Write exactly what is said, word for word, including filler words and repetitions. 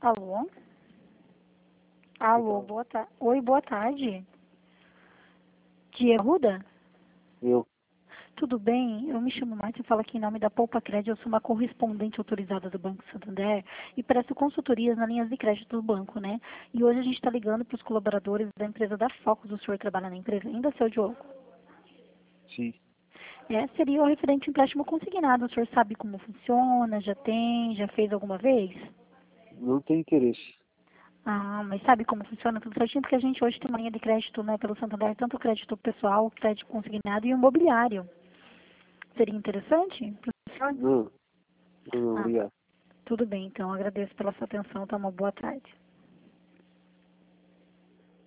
Alô? Então, Alô, boa tarde. Oi, boa tarde. Tia Ruda? eu, Tudo bem? Eu me chamo Márcia, falo aqui em nome da Poupa Crédito. Eu sou uma correspondente autorizada do Banco Santander e presto consultorias nas linhas de crédito do banco, né? E hoje a gente está ligando para os colaboradores da empresa da Focus. O senhor trabalha na empresa ainda, seu Diogo? sim, É, seria o referente ao empréstimo consignado. O senhor sabe como funciona? Já tem? Já fez alguma vez? não tem interesse. Ah, mas sabe como funciona tudo certinho? Porque a gente hoje tem uma linha de crédito, né, pelo Santander, tanto crédito pessoal, crédito consignado e imobiliário. Seria interessante para o senhor? Não, não, não, Ah, obrigado. tudo bem, então. Agradeço pela sua atenção. Tá, uma boa tarde.